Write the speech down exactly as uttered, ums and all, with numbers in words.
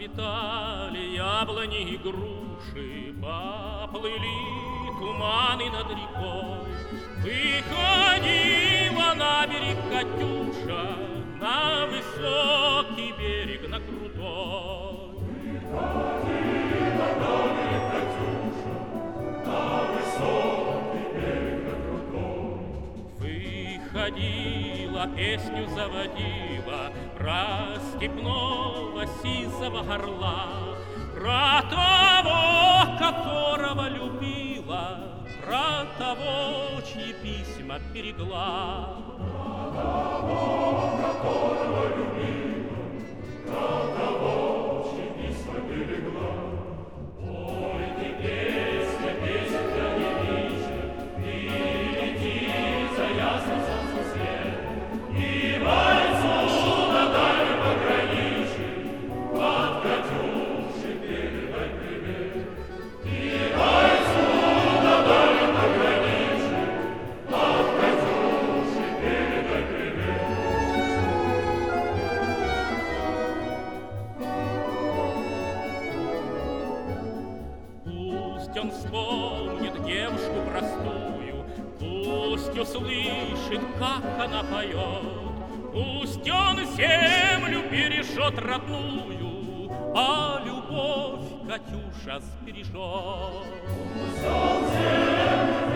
Расцветали яблони и груши, поплыли туманы над рекой. Выходила на берег Катюша, на высокий берег, на крутой. Выходила на берег Катюша, на высокий берег, на крутой. Выходила, песню заводила про степного сизого орла, про того, которого любила, про того, чьи письма берегла. Про того, которого любила, про того, чьи письма берегла. Ой, ты песня, песенка не вечер, ты лети за ясным солнцем свет, и бойцу на дальнем пограничье от Катюши передай привет. И бойцу на дальнем пограничье от Катюши передай привет. Пусть он вспомнит девушку простую, пусть услышит, как она поет, пусть он землю бережет родную, а любовь Катюша сбережет. Пусть он землю